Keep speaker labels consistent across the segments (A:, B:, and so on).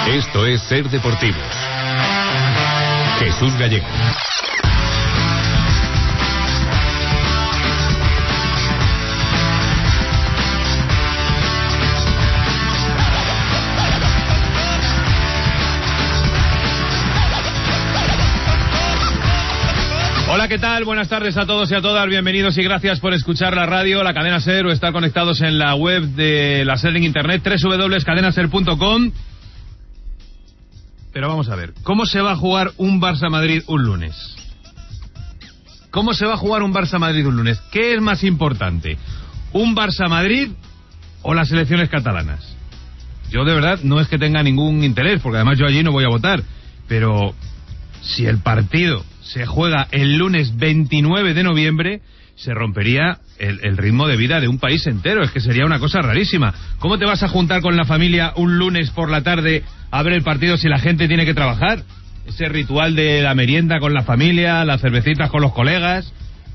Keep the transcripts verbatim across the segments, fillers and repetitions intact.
A: Esto es Ser Deportivos. Jesús Gallego.
B: Hola, ¿qué tal? Buenas tardes a todos y a todas. Bienvenidos y gracias por escuchar la radio, la cadena SER, o estar conectados en la web de la SER en internet, doble u doble u doble u punto cadena ser punto com. Pero vamos a ver, ¿cómo se va a jugar un Barça-Madrid un lunes? ¿Cómo se va a jugar un Barça-Madrid un lunes? ¿Qué es más importante? ¿Un Barça-Madrid o las elecciones catalanas? Yo de verdad no es que tenga ningún interés, porque además yo allí no voy a votar, pero si el partido se juega el lunes veintinueve de noviembre, se rompería el, el ritmo de vida de un país entero. Es que sería una cosa rarísima. ¿Cómo te vas a juntar con la familia un lunes por la tarde a ver el partido si la gente tiene que trabajar? Ese ritual de la merienda con la familia, las cervecitas con los colegas,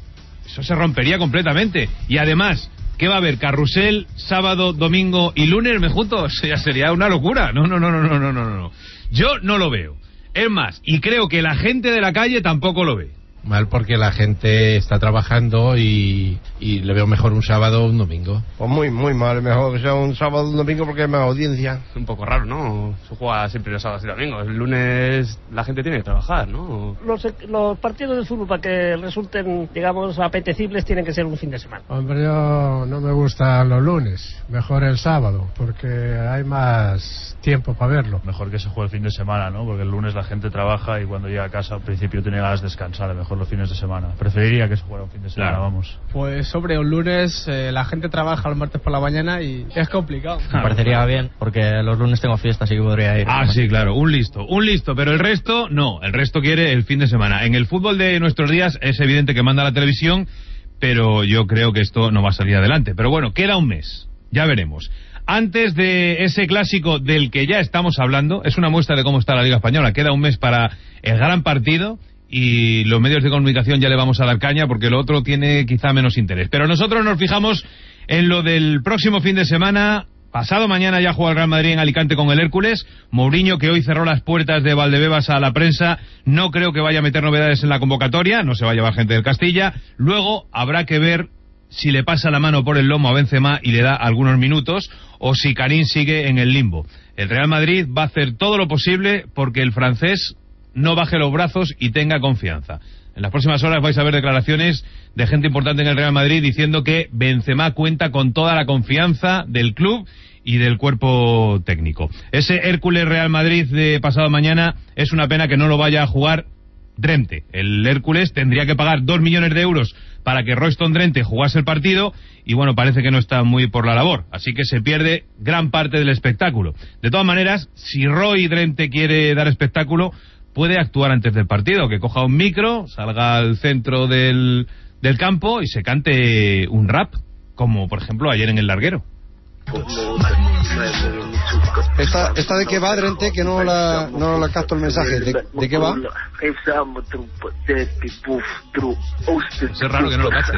B: eso se rompería completamente. Y además, ¿qué va a haber? ¿Carrusel, sábado, domingo y lunes? ¿Me junto? Eso ya sería una locura. No, no, no, no, no, no, no, no. Yo no lo veo. Es más, y creo que la gente de la calle tampoco lo ve.
C: Mal, porque la gente está trabajando y, y le veo mejor un sábado o un domingo.
D: Pues muy, muy mal. Mejor que sea un sábado o un domingo porque hay más audiencia.
E: Es un poco raro, ¿no? Se juega siempre los sábados y domingos. El lunes la gente tiene que trabajar, ¿no?
F: Los, los partidos de fútbol, para que resulten, digamos, apetecibles, tienen que ser un fin de semana.
G: Hombre, yo no me gustan los lunes. Mejor el sábado, porque hay más tiempo para verlo.
H: Mejor que se juegue el fin de semana, ¿no? Porque el lunes la gente trabaja y cuando llega a casa al principio tiene ganas de descansar. Mejor los fines de semana. Preferiría que se fuera un fin de semana, claro. Vamos.
I: Pues sobre un lunes eh, la gente trabaja el martes por la mañana y es complicado.
J: Me parecería bien, porque los lunes tengo fiesta, así que podría ir.
B: Ah, sí, claro, un listo, un listo, pero el resto no, el resto quiere el fin de semana. En el fútbol de nuestros días es evidente que manda la televisión, pero yo creo que esto no va a salir adelante. Pero bueno, queda un mes, ya veremos. Antes de ese clásico del que ya estamos hablando, es una muestra de cómo está la Liga Española. Queda un mes para el gran partido y los medios de comunicación ya le vamos a dar caña porque lo otro tiene quizá menos interés. Pero nosotros nos fijamos en lo del próximo fin de semana. Pasado mañana ya juega el Real Madrid en Alicante con el Hércules. Mourinho, que hoy cerró las puertas de Valdebebas a la prensa, no creo que vaya a meter novedades en la convocatoria, no se va a llevar gente del Castilla. Luego habrá que ver si le pasa la mano por el lomo a Benzema y le da algunos minutos, o si Karim sigue en el limbo. El Real Madrid va a hacer todo lo posible porque el francés no baje los brazos y tenga confianza. En las próximas horas vais a ver declaraciones de gente importante en el Real Madrid diciendo que Benzema cuenta con toda la confianza del club y del cuerpo técnico. Ese Hércules Real Madrid de pasado mañana es una pena que no lo vaya a jugar Drente. El Hércules tendría que pagar dos millones de euros para que Royston Drente jugase el partido y bueno, parece que no está muy por la labor, así que se pierde gran parte del espectáculo. De todas maneras, si Roy Drente quiere dar espectáculo, puede actuar antes del partido, que coja un micro, salga al centro del, del campo y se cante un rap, como por ejemplo ayer en el Larguero.
D: ¿Esta, esta de qué va, Drente? Que no la, no la capto el mensaje. ¿De, de qué va?
B: Es raro que no lo capte.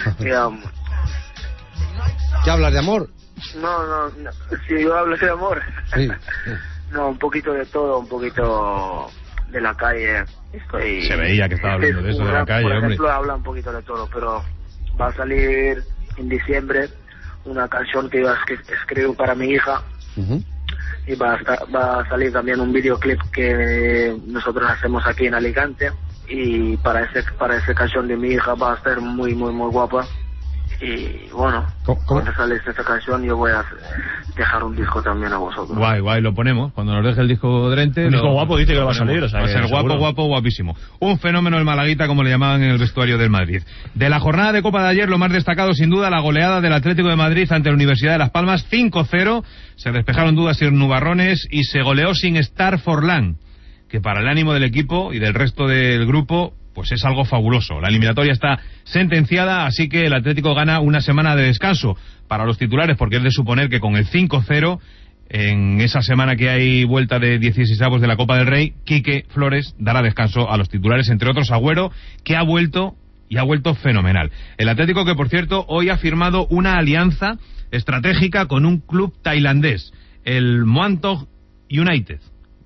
D: ¿Qué hablas de amor?
K: No, no, no. Si yo hablo de amor.
D: Sí.
K: No, un poquito de todo, un poquito de la calle. Estoy...
B: Se veía que estaba hablando de eso, de la calle,
K: por
B: hombre.
K: Por ejemplo, habla un poquito de todo, pero va a salir en diciembre una canción que yo escribo para mi hija.
D: Uh-huh.
K: Y va a, estar, va a salir también un videoclip que nosotros hacemos aquí en Alicante. Y para ese para esa canción de mi hija va a estar muy, muy, muy guapa. Y bueno,
D: ¿Cómo?
K: cuando sale esta canción yo voy a dejar un disco también a vosotros.
B: Guay, guay, lo ponemos. Cuando nos deje el disco Drente...
H: Un disco
B: lo,
H: guapo dice que va a salir. O sea,
B: va a ser guapo,
H: seguro.
B: guapo, guapísimo. Un fenómeno el malaguita, como le llamaban en el vestuario del Madrid. De la jornada de Copa de ayer, lo más destacado sin duda, la goleada del Atlético de Madrid ante la Universidad de Las Palmas, cinco cero. Se despejaron dudas y nubarrones y se goleó sin estar Forlán, que para el ánimo del equipo y del resto del grupo pues es algo fabuloso. La eliminatoria está sentenciada, así que el Atlético gana una semana de descanso para los titulares, porque es de suponer que con el cinco cero, en esa semana que hay vuelta de dieciseisavos de la Copa del Rey, Quique Flores dará descanso a los titulares, entre otros Agüero, que ha vuelto y ha vuelto fenomenal. El Atlético, que por cierto hoy ha firmado una alianza estratégica con un club tailandés, el Muangthong United,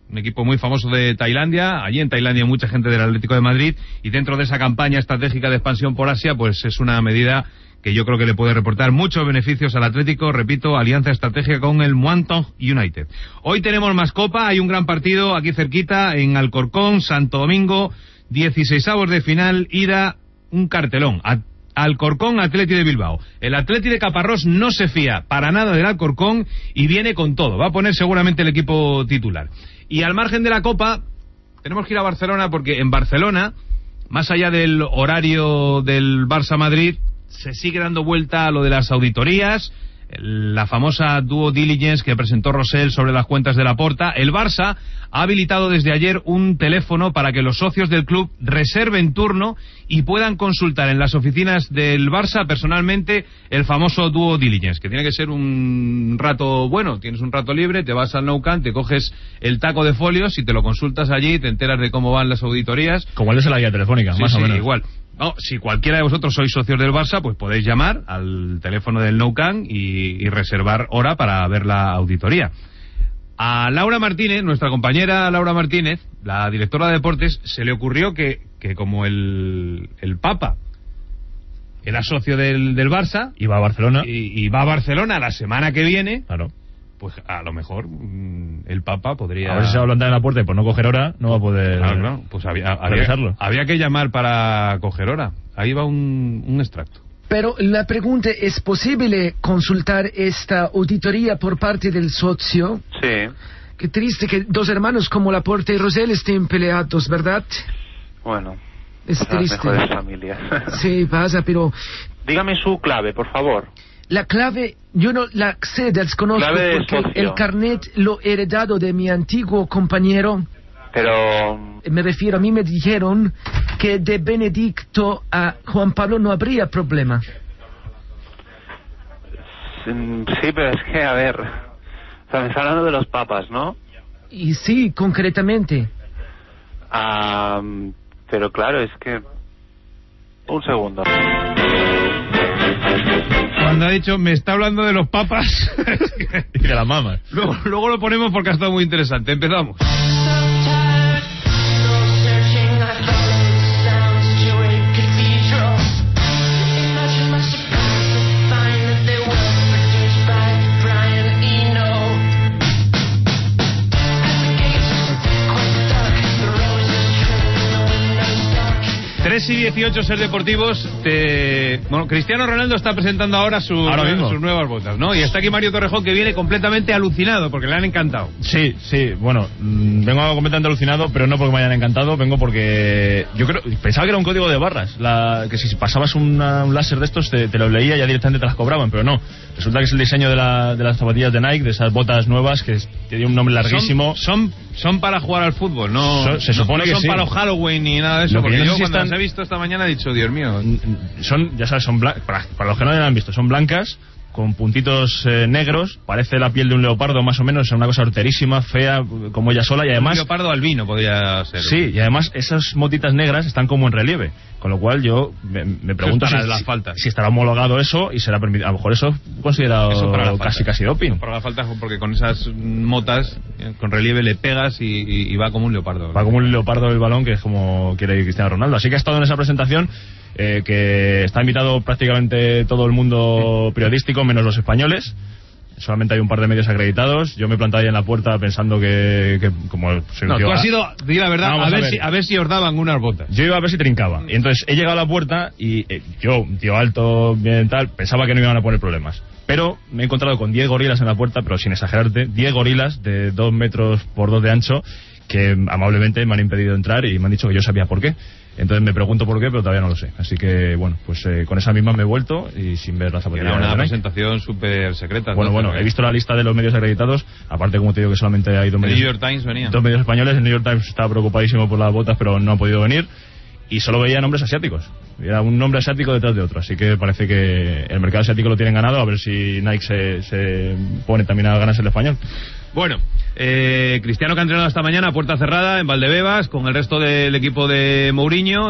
B: un equipo muy famoso de Tailandia. Allí en Tailandia hay mucha gente del Atlético de Madrid, y dentro de esa campaña estratégica de expansión por Asia, pues es una medida que yo creo que le puede reportar muchos beneficios al Atlético. Repito, alianza estratégica con el Muangthong United. Hoy tenemos más copa, hay un gran partido aquí cerquita en Alcorcón, Santo Domingo, dieciseisavos de final, ida, un cartelón. A Alcorcón, Atleti de Bilbao. El Atleti de Caparrós no se fía para nada del Alcorcón y viene con todo. Va a poner seguramente el equipo titular. Y al margen de la Copa, tenemos que ir a Barcelona, porque en Barcelona, más allá del horario del Barça-Madrid, se sigue dando vuelta a lo de las auditorías, la famosa due diligence que presentó Rosell sobre las cuentas de Laporta. El Barça ha habilitado desde ayer un teléfono para que los socios del club reserven turno y puedan consultar en las oficinas del Barça personalmente el famoso due diligence, que tiene que ser un rato bueno. Tienes un rato libre, te vas al Nou Camp, te coges el taco de folios y te lo consultas allí, te enteras de cómo van las auditorías.
A: Como el de la guía telefónica,
B: sí,
A: más
B: sí,
A: o menos.
B: Igual. No, si cualquiera de vosotros sois socios del Barça, pues podéis llamar al teléfono del Nou Camp y, y reservar hora para ver la auditoría. A Laura Martínez, nuestra compañera Laura Martínez, la directora de deportes, se le ocurrió que, que como el, el Papa era socio del, del Barça,
A: y va a Barcelona,
B: y, y va a Barcelona la semana que viene,
A: claro,
B: pues a lo mejor mmm, el Papa podría...
A: A ver si se va a plantar en la puerta y por no coger hora no va a poder...
B: Claro, claro. Pues había, había, había que llamar para coger hora. Ahí va un, un extracto.
L: Pero la pregunta, ¿es posible consultar esta auditoría por parte del socio?
M: Sí.
L: Qué triste que dos hermanos como Laporta y Rosell estén peleados, ¿verdad?
M: Bueno,
L: es
M: las
L: triste.
M: mejores familias.
L: Sí, pasa, pero...
M: Dígame su clave, por favor.
L: La clave, yo no la sé, desconozco,
M: clave
L: porque
M: socio.
L: El carnet lo he heredado de mi antiguo compañero.
M: Pero...
L: Me refiero, a mí me dijeron que de Benedicto a Juan Pablo no habría problema.
M: Sí, pero es que, a ver... O sea, me está hablando de los papas, ¿no?
L: Y sí, concretamente.
M: Ah, pero claro, es que... Un segundo.
B: Cuando ha dicho, me está hablando de los papas
A: y de las mamas.
B: Luego, luego lo ponemos porque ha estado muy interesante. Empezamos. tres y dieciocho, Ser Deportivos. Te... Bueno, Cristiano Ronaldo está presentando ahora, su,
A: ahora
B: nuevas, sus nuevas botas, ¿no? Y está aquí Mario Torrejón, que viene completamente alucinado porque le han encantado.
A: Sí, sí, bueno, mmm, vengo completamente alucinado, pero no porque me hayan encantado, vengo porque yo creo, pensaba que era un código de barras, la, que si pasabas una, un láser de estos te, te lo leía y ya directamente te las cobraban, pero no. Resulta que es el diseño de, la, de las zapatillas de Nike, de esas botas nuevas que tiene un nombre larguísimo.
B: Son, son, son para jugar al fútbol, no.
A: So, se supone
B: no, no
A: que
B: son
A: sí.
B: para los Halloween ni nada de eso.
A: Lo
B: porque
A: yo
B: yo
A: no sé
B: cuando
A: si están...
B: las he visto esta mañana he dicho, Dios mío.
A: Son, ya sabes, son blancas, para, para los que no lo han visto, son blancas con puntitos eh, negros, parece la piel de un leopardo más o menos, es una cosa horterísima, fea, como ella sola, y además...
B: Un leopardo albino podría ser.
A: Sí, y además esas motitas negras están como en relieve, con lo cual yo me, me pregunto si,
B: las
A: si,
B: faltas.
A: si estará homologado eso y será permitido. A lo mejor eso considerado
B: eso para
A: casi casi doping.
B: Eso para las faltas, porque con esas motas con relieve le pegas y, y, y va como un leopardo.
A: Va como un leopardo el balón, que es como quiere Cristiano Ronaldo. Así que ha estado en esa presentación, eh, que está invitado prácticamente todo el mundo periodístico, menos los españoles. Solamente hay un par de medios acreditados. Yo me he plantado ahí en la puerta pensando que, que como soy un
B: no,
A: tío,
B: tú has ido, di la verdad, a, a, ver, ver. Si, a ver si os daban unas botas.
A: Yo iba a ver si trincaba. Y entonces he llegado a la puerta y eh, yo, un tío alto, bien tal, pensaba que no iban a poner problemas. Pero me he encontrado con diez gorilas en la puerta, pero sin exagerarte, diez gorilas de dos metros por dos de ancho, que amablemente me han impedido entrar y me han dicho que yo sabía por qué. Entonces me pregunto por qué, pero todavía no lo sé. Así que, bueno, pues eh, con esa misma me he vuelto y sin ver la zapatilla.
B: Era una presentación súper secreta.
A: Bueno, bueno, he visto la lista de los medios acreditados. Aparte, como te digo, que solamente hay dos medios...
B: El New York Times venía.
A: Dos medios españoles. El New York Times estaba preocupadísimo por las botas, pero no ha podido venir. Y solo veía nombres asiáticos. Era un nombre asiático detrás de otro. Así que parece que el mercado asiático lo tienen ganado. A ver si Nike se, se pone también a ganarse el español.
B: Bueno, eh, Cristiano, que ha entrenado esta mañana a puerta cerrada en Valdebebas con el resto del equipo de Mourinho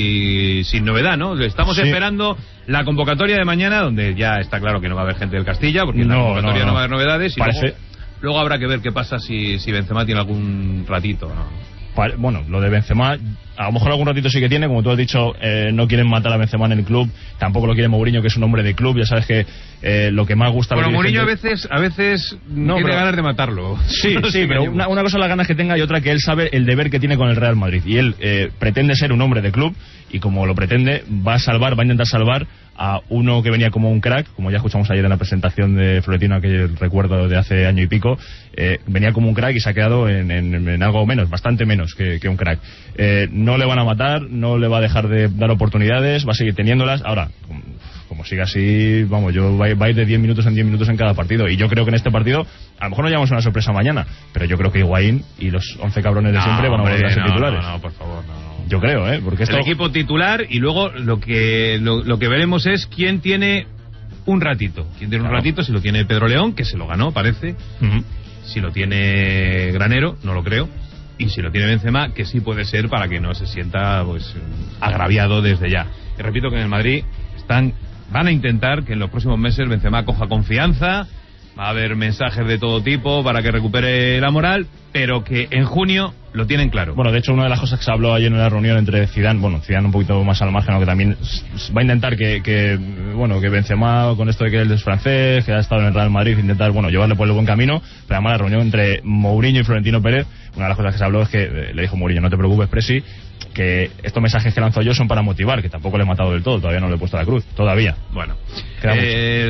B: y sin novedad, ¿no? Estamos sí. esperando la convocatoria de mañana, donde ya está claro que no va a haber gente del Castilla, porque no, en la convocatoria no, no. no va a haber novedades. Y
A: Parece...
B: luego, Luego habrá que ver qué pasa si, si Benzema tiene algún ratito, ¿no?
A: Bueno, lo de Benzema, a lo mejor algún ratito sí que tiene, como tú has dicho, eh, no quieren matar a Benzema en el club, tampoco lo quiere Mourinho, que es un hombre de club, ya sabes que eh, lo que más gusta a los
B: Bueno, Mourinho a
A: dirigentes-
B: veces, a veces no, tiene
A: pero-
B: ganas de matarlo.
A: Sí,
B: No
A: sí,
B: sé,
A: pero
B: yo-
A: una, una cosa las ganas que tenga y otra que él sabe el deber que tiene con el Real Madrid. Y él eh, pretende ser un hombre de club y como lo pretende, va a salvar, va a intentar salvar a uno que venía como un crack, como ya escuchamos ayer en la presentación de Florentino, que recuerdo de hace año y pico, eh, venía como un crack y se ha quedado en, en- en algo menos, bastante menos que, que un crack. Eh, no le van a matar, no le va a dejar de dar oportunidades, va a seguir teniéndolas. Ahora, como, como siga así, vamos, yo va, va a ir de diez minutos en diez minutos en cada partido. Y yo creo que en este partido, a lo mejor nos llevamos una sorpresa mañana, pero yo creo que Higuaín y los once cabrones de
B: No,
A: siempre van a
B: hombre,
A: volver a ser
B: no,
A: titulares.
B: No, no, por favor, no, no.
A: Yo creo, ¿eh? Porque esto...
B: El equipo titular y luego lo que lo, lo que veremos es quién tiene un ratito. Quién tiene un
A: Claro.
B: ratito, si lo tiene Pedro León, que se lo ganó, parece.
A: Ujú.
B: Si lo tiene Granero, no lo creo. Y si lo tiene Benzema, que sí puede ser para que no se sienta pues agraviado desde ya. Y repito que en el Madrid están van a intentar que en los próximos meses Benzema coja confianza, va a haber mensajes de todo tipo para que recupere la moral, pero que en junio lo tienen claro.
A: Bueno, de hecho, una de las cosas que se habló ayer en la reunión entre Zidane, bueno, Zidane un poquito más al margen, aunque también s- va a intentar que, que, bueno, que Benzema, con esto de que él es francés, que ha estado en el Real Madrid, intentar, bueno, llevarle por el buen camino, pero además la reunión entre Mourinho y Florentino Pérez, una de las cosas que se habló es que eh, le dijo Mourinho, no te preocupes, Presi, que estos mensajes que lanzo yo son para motivar, que tampoco le he matado del todo, todavía no le he puesto la cruz, todavía.
B: Bueno,
A: Queda mucho.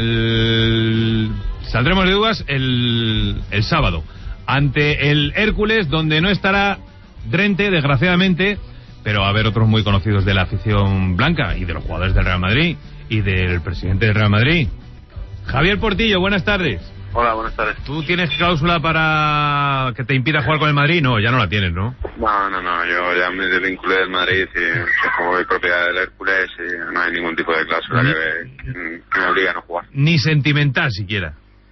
B: el... saldremos de dudas el, el sábado ante el Hércules, donde no estará Drente, desgraciadamente, pero va a haber otros muy conocidos de la afición blanca y de los jugadores del Real Madrid y del presidente del Real Madrid. Javier Portillo, buenas tardes.
M: Hola, buenas tardes.
B: ¿Tú tienes cláusula para que te impida jugar con el Madrid? No, ya no la tienes, ¿no?
M: No, no, no, yo ya me desvinculé del Madrid y soy como propiedad del Hércules y no hay ningún tipo de cláusula
B: Ni-
M: que, que me obligue a no jugar.
B: Ni sentimental siquiera.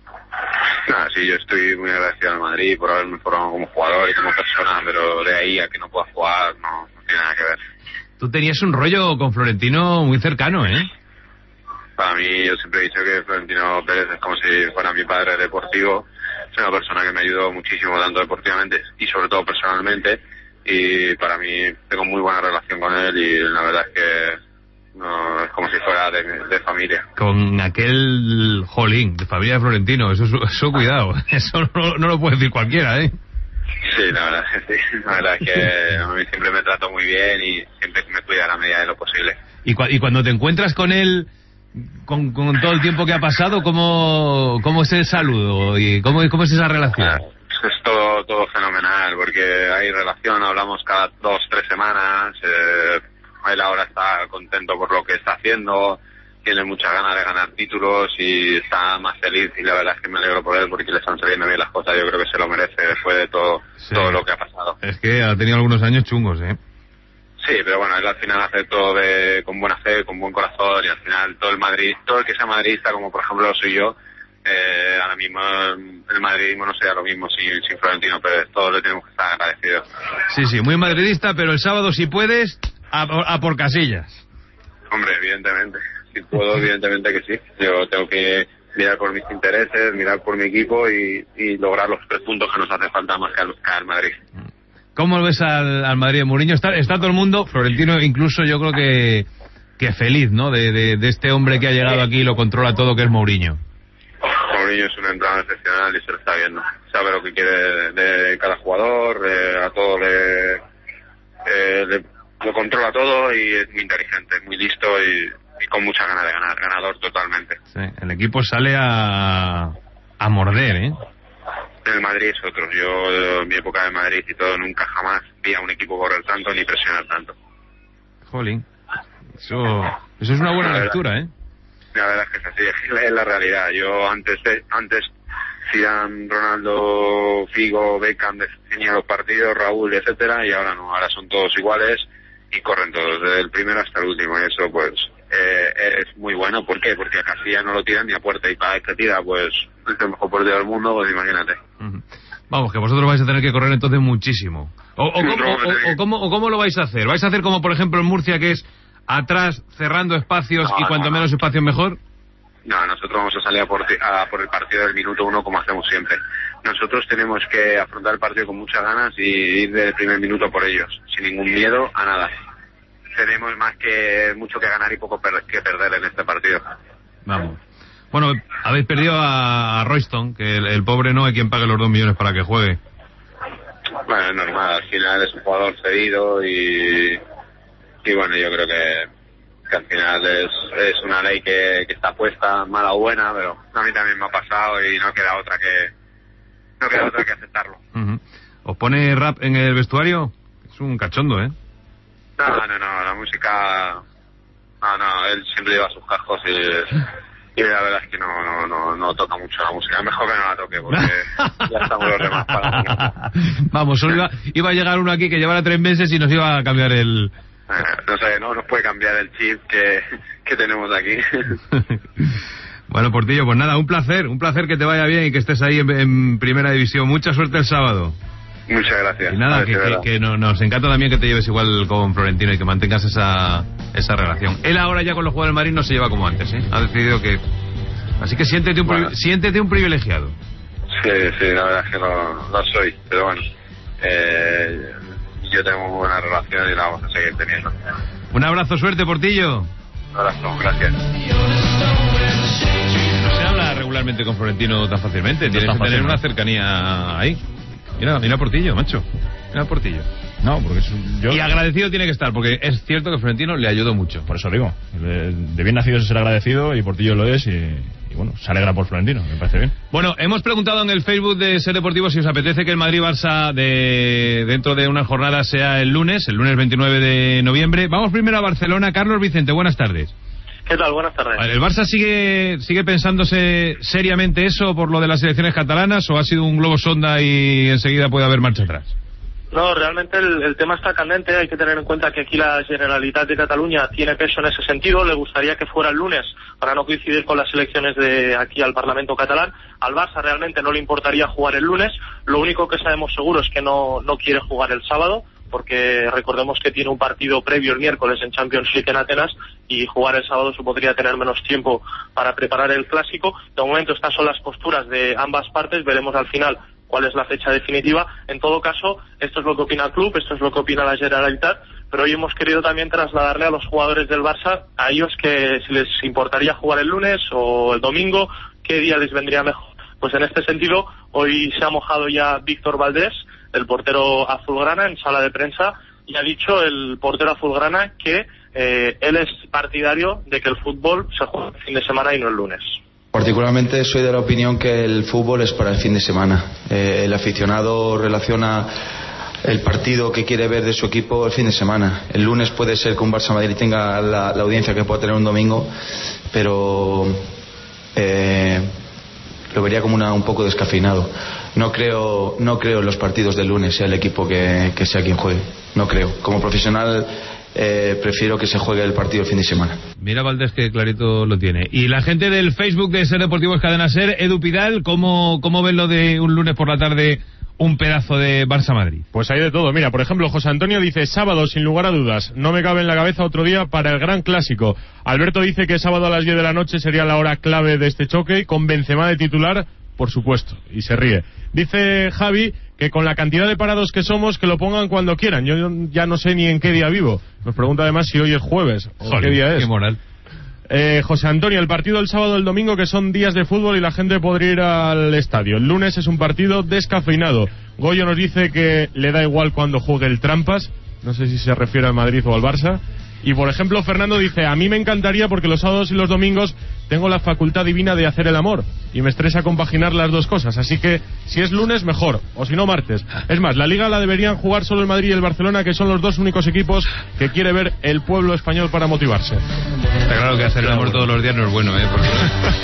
M: Nada, sí, yo estoy muy agradecido al Madrid por haberme formado como jugador y como persona, pero de ahí a que no pueda jugar no, no tiene nada que ver.
B: Tú tenías un rollo con Florentino muy cercano, ¿eh?
M: Para mí, yo siempre he dicho que Florentino Pérez es como si fuera mi padre deportivo. Es una persona que me ayudó muchísimo, tanto deportivamente y sobre todo personalmente. Y para mí tengo muy buena relación con él y la verdad es que no, es como si fuera de, de familia.
B: Con aquel jolín de familia de Florentino, eso, eso cuidado, eso no, no lo puede decir cualquiera, ¿eh?
M: Sí, la verdad es que sí. La verdad es que a mí siempre me trato muy bien y siempre me cuida a la medida de lo posible.
B: Y, cua- y cuando te encuentras con él, con, con todo el tiempo que ha pasado, ¿cómo, cómo es el saludo? ¿Y cómo, cómo es esa relación?
M: Es todo, todo fenomenal porque hay relación, hablamos cada dos, tres semanas. Eh, él ahora está contento por lo que está haciendo, tiene muchas ganas de ganar títulos y está más feliz y la verdad es que me alegro por él porque le están saliendo bien las cosas. Yo creo que se lo merece después de todo,
B: Sí.
M: todo lo que ha pasado.
B: Es que ha tenido algunos años chungos, ¿eh?
M: Sí, pero bueno, él al final hace todo de, con buena fe, con buen corazón y al final todo el Madrid, todo el que sea madridista, como por ejemplo lo soy yo, eh, ahora mismo el madridismo no sería lo mismo sin, sin Florentino Pérez, todos le tenemos que estar agradecidos.
B: Sí, sí, muy madridista, pero el sábado si puedes, a, a por Casillas.
M: Hombre, evidentemente, si puedo, evidentemente que sí. Yo tengo que mirar por mis intereses, mirar por mi equipo y, y lograr los tres puntos que nos hace falta más que al, que al Madrid.
B: ¿Cómo ves al, al Madrid de Mourinho? Está, está todo el mundo, Florentino incluso, yo creo que, que feliz, ¿no? De, de, de este hombre que ha llegado aquí y lo controla todo, que es Mourinho.
M: Mourinho es un entrenador excepcional y se lo está viendo. Sabe lo que quiere de, de cada jugador, eh, a todo le, eh, le lo controla todo y es muy inteligente, muy listo y, y con mucha ganas de ganar, ganador totalmente.
B: Sí, el equipo sale a, a morder, ¿eh?
M: El Madrid es otro. Yo, en mi época de Madrid y todo, nunca jamás vi a un equipo correr tanto ni presionar tanto.
B: Jolín. Eso, eso es una buena
M: La verdad.
B: lectura, ¿eh?
M: La verdad es que es así, es la- es la realidad. Yo antes, de, antes Zidane, Ronaldo, Figo, Beckham definían los partidos, Raúl, etcétera, y ahora no, ahora son todos iguales y corren todos, desde el primero hasta el último, y eso pues eh, es muy bueno. ¿Por qué? Porque a Casillas no lo tiran ni a puerta y cada vez que tira pues es el mejor portero del mundo, pues imagínate.
B: Ujú. Vamos, que vosotros vais a tener que correr entonces muchísimo. O, o, cómo, o- o cómo, o cómo lo vais a hacer? ¿Vais a hacer como por ejemplo en Murcia, que es atrás cerrando espacios
M: No,
B: y
M: no,
B: cuanto
M: no.
B: menos espacio mejor?
M: No, nosotros nosotros vamos a salir a por, a por el partido del minuto uno como hacemos siempre. Nosotros tenemos que afrontar el partido con muchas ganas y ir del primer minuto por ellos, sin ningún miedo a nada. Tenemos más que mucho que ganar y poco per- que perder en este partido.
B: Vamos. Bueno, habéis perdido a, a Royston, que el, el pobre no hay quien pague los dos millones para que juegue.
M: Bueno, es normal, al final es un jugador cedido y, y bueno, yo creo que, que al final es, es una ley que, que está puesta, mala o buena, pero a mí también me ha pasado y no queda otra que no queda otra que aceptarlo.
B: Uh-huh. ¿Os pone rap en el vestuario? Es un cachondo, ¿eh?
M: No, no, no, la música... No, no, él siempre lleva sus cascos y... Y la verdad es que no, no, no, no toca mucho la música. Es mejor que no la toque porque ya estamos los demás para.
B: Vamos, solo iba, iba a llegar uno aquí que llevara tres meses y nos iba a cambiar el...
M: Eh, no sé, no nos puede cambiar el chip que, que tenemos aquí.
B: Bueno, Portillo, pues nada, un placer, un placer que te vaya bien y que estés ahí en, en Primera División. Mucha suerte el sábado.
M: Muchas gracias.
B: Y nada, que, que, que no, nos encanta también que te lleves igual con Florentino y que mantengas esa esa relación. Él ahora ya con los jugadores del Madrid no se lleva como antes, ¿eh? Ha decidido que... Así que siéntete un, bueno. pri... siéntete un privilegiado.
M: Sí, sí, la verdad es que lo, lo soy, pero bueno, eh, yo tengo muy buena relación y la vamos a seguir teniendo.
B: Un abrazo, suerte, Portillo.
M: Un abrazo, gracias.
B: No se habla regularmente con Florentino tan fácilmente, tienes que tener una cercanía ahí. Mira, mira Portillo, macho. Mira Portillo.
A: No, porque es, yo...
B: Y agradecido tiene que estar, porque es cierto que Florentino le ayudó mucho.
A: Por eso digo, de bien nacido es ser agradecido y Portillo lo es y, y bueno, se alegra por Florentino, me parece bien.
B: Bueno, hemos preguntado en el Facebook de Ser Deportivo si os apetece que el Madrid-Barça de dentro de unas jornadas sea el lunes, el lunes veintinueve de noviembre. Vamos primero a Barcelona. Carlos Vicente, buenas tardes.
N: ¿Qué tal? Buenas tardes.
B: ¿El Barça sigue sigue pensándose seriamente eso por lo de las elecciones catalanas o ha sido un globo sonda y enseguida puede haber marcha atrás?
N: No, realmente el, el tema está candente. Hay que tener en cuenta que aquí la Generalitat de Cataluña tiene peso en ese sentido. Le gustaría que fuera el lunes para no coincidir con las elecciones de aquí al Parlamento catalán. Al Barça realmente no le importaría jugar el lunes. Lo único que sabemos seguro es que no, no quiere jugar el sábado, porque recordemos que tiene un partido previo el miércoles en Champions League en Atenas y jugar el sábado supondría tener menos tiempo para preparar el clásico. De momento estas son las posturas de ambas partes, veremos al final cuál es la fecha definitiva. En todo caso, esto es lo que opina el club, esto es lo que opina la Generalitat, pero hoy hemos querido también trasladarle a los jugadores del Barça, a ellos que si les importaría jugar el lunes o el domingo, qué día les vendría mejor. Pues en este sentido, hoy se ha mojado ya Víctor Valdés, el portero azulgrana, en sala de prensa, y ha dicho el portero azulgrana que eh, él es partidario de que el fútbol se juegue el fin de semana y no el lunes.
O: Particularmente soy de la opinión que el fútbol es para el fin de semana. Eh, el aficionado relaciona el partido que quiere ver de su equipo el fin de semana. El lunes puede ser que un Barça Madrid tenga la, la audiencia que pueda tener un domingo, pero eh, lo vería como una, un poco descafeinado. No creo, no creo en los partidos del lunes sea el equipo que, que sea quien juegue. No creo. Como profesional eh, prefiero que se juegue el partido el fin de semana.
B: Mira Valdés que clarito lo tiene. Y la gente del Facebook de Ser Deportivo es Cadena Ser, Edu Pidal, ¿cómo, cómo ven lo de un lunes por la tarde un pedazo de Barça-Madrid?
P: Pues hay de todo. Mira, por ejemplo, José Antonio dice sábado, sin lugar a dudas. No me cabe en la cabeza otro día para el gran clásico. Alberto dice que sábado a las diez de la noche sería la hora clave de este choque, con Benzema de titular, por supuesto, y se ríe. Dice Javi que con la cantidad de parados que somos, que lo pongan cuando quieran. Yo ya no sé ni en qué día vivo. Nos pregunta además si hoy es jueves o
B: Joder,
P: qué día es.
B: Qué moral.
P: Eh, José Antonio, el partido el sábado y el domingo, que son días de fútbol y la gente podría ir al estadio. El lunes es un partido descafeinado. Goyo nos dice que le da igual cuando juegue el Trampas. No sé si se refiere al Madrid o al Barça. Y por ejemplo, Fernando dice: a mí me encantaría porque los sábados y los domingos tengo la facultad divina de hacer el amor y me estresa compaginar las dos cosas, así que si es lunes mejor, o si no martes. Es más, la Liga la deberían jugar solo el Madrid y el Barcelona, que son los dos únicos equipos que quiere ver el pueblo español para motivarse.
B: Está claro que hacer el amor todos los días no es bueno, ¿eh? Porque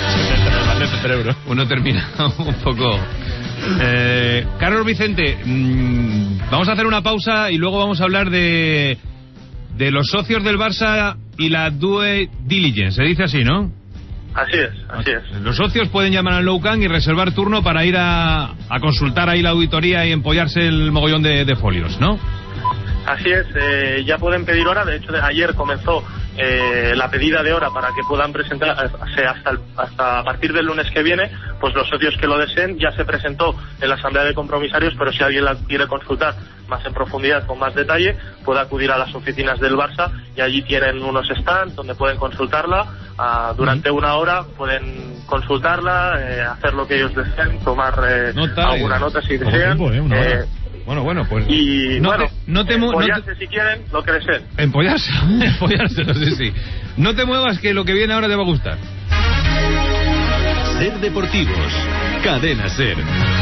B: uno termina un poco... Eh, Carlos Vicente, mmm, vamos a hacer una pausa y luego vamos a hablar de... de los socios del Barça y la due diligence, se dice así, ¿no?
N: Así es, así es.
B: Los socios pueden llamar al Nou Camp y reservar turno para ir a, a consultar ahí la auditoría y empollarse el mogollón de, de folios, ¿no?
N: Así es, eh, ya pueden pedir hora. De hecho, de ayer comenzó eh, la pedida de hora para que puedan presentar eh, hasta, el, hasta a partir del lunes que viene, pues los socios que lo deseen. Ya se presentó en la asamblea de compromisarios, pero si alguien la quiere consultar más en profundidad, con más detalle, puede acudir a las oficinas del Barça y allí tienen unos stands donde pueden consultarla. Uh, durante una hora pueden consultarla, eh, hacer lo que ellos deseen, tomar eh,
B: nota,
N: alguna
B: eh,
N: nota si desean.
B: Tiempo, eh, una hora. Eh, Bueno, bueno, pues...
N: Y
B: no
N: bueno,
B: te, no te
N: empollarse
B: no te...
N: si quieren, lo que deseen.
B: Empollarse, empollarse, no sé si. No te muevas, que lo que viene ahora te va a gustar.
Q: Ser Deportivos, Cadena Ser.